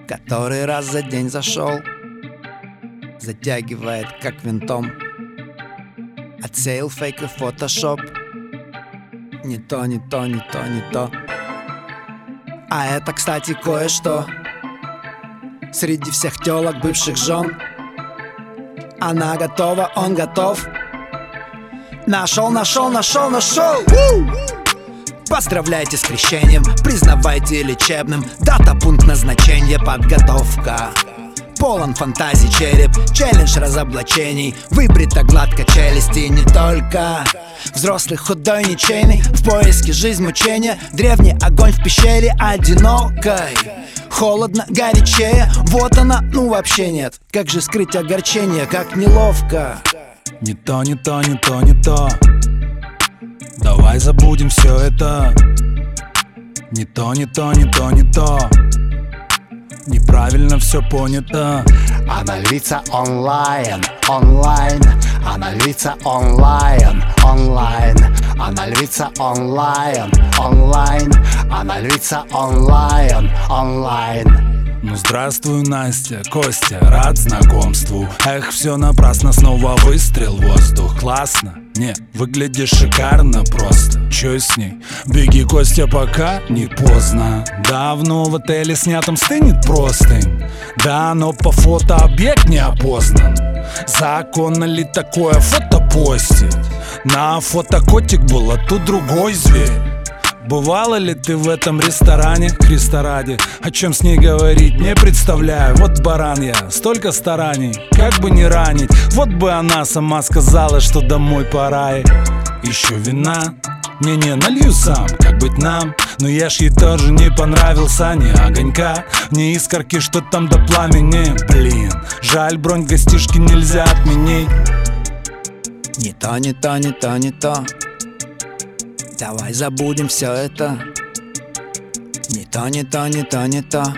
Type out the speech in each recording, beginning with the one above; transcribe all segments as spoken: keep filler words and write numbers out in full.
который раз за день зашел, затягивает как винтом. Отсеял фейк и фотошоп. Не то, не то, не то, не то. А это, кстати, кое-что. Среди всех тёлок бывших жен она готова, он готов. Нашел, нашел, нашел, нашел. Поздравляйте с крещением, признавайте лечебным. Дата, пункт назначения, подготовка. Полон фантазий череп, челлендж разоблачений. Выбрита гладко челюсти, не только. Взрослый худой ничейный, в поиске жизнь мучения. Древний огонь в пещере одинокой. Холодно, горячее, вот она, ну вообще нет. Как же скрыть огорчение, как неловко. Не то, не то, не то, не то. Давай забудем все это. Не то, не то, не то, не то. Неправильно все понято. Она львица онлайн, онлайн. Она львица онлайн, онлайн. Она львица онлайн, онлайн. Она львица онлайн, онлайн. Ну здравствуй, Настя, Костя, рад знакомству. Эх, все напрасно, снова выстрел в воздух. Классно? Не, выглядишь шикарно просто. Чё с ней? Беги, Костя, пока не поздно. Давно в отеле снятом стынет простынь. Да, но по фото объект не опознан. Законно ли такое фото постить? На фото котик был, а тут другой зверь. Бывала ли ты в этом ресторане, Христа ради? О чем с ней говорить, не представляю. Вот баран я, столько стараний, как бы не ранить. Вот бы она сама сказала, что домой пора. И еще вина? Не-не, налью сам, как быть нам? Но я ж ей тоже не понравился. Ни огонька, ни искорки, что там до пламени. Блин, жаль, бронь гостишки нельзя отменить. Не то, не то, не то, не то. Давай забудем все это. Не то, не то, не то, не то.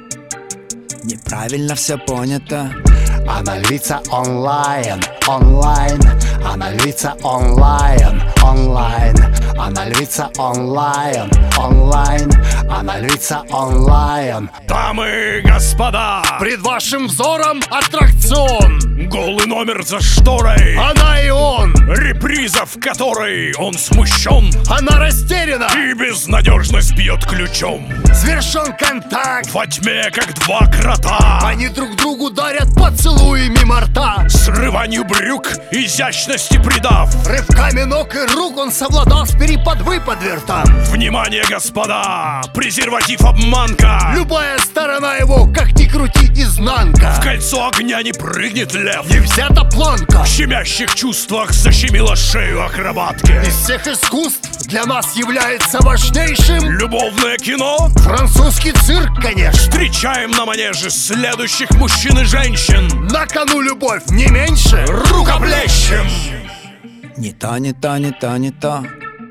Неправильно все понято. Она львица онлайн, онлайн. Она львица онлайн, онлайн. Она львица онлайн, онлайн. Она львица онлайн. Дамы и господа, пред вашим взором аттракцион. Голый номер за шторой. Она и он, реприза, в которой он смущен. Она растеряна и безнадежность бьет ключом. Совершен контакт во тьме, как два крота. Они друг другу дарят поцелуи мимо рта. Срыванию брюк, изящности придав. Рывками ног и рук он совладал с перепад-выпад вертам. Внимание, господа, презерватив обманка. Любая сторона его, как ни крути, изнанка. В кольцо огня не прыгнет лев. Не взята планка. В щемящих чувствах защемила шею акробатки. Из всех искусств для нас является важнейшим любовное кино. Французский цирк, конечно. Встречаем на манеже следующих мужчин и женщин. На кону любовь не меньше. Рукоплещем. Не то, не то, не то, не то.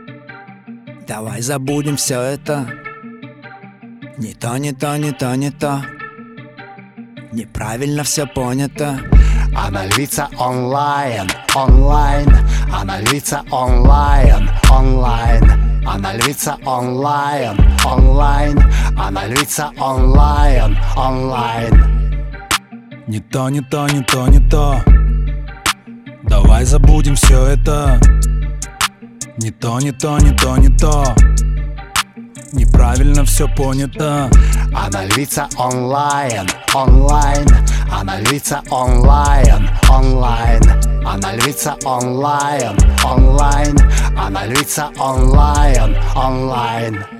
Давай забудем все это. Не то, не то, не то, не то. Неправильно все понято. Она львица онлайн, онлайн. Она львица онлайн, онлайн. Она львица онлайн, онлайн. Она львица онлайн, онлайн. Не то, не то, не то, не то. Давай забудем все это. Не то, не то, не то, не то. Неправильно все понято. Она львица онлайн, онлайн. Она львица онлайн, онлайн. Она львица онлайн, онлайн. Она львица онлайн, онлайн.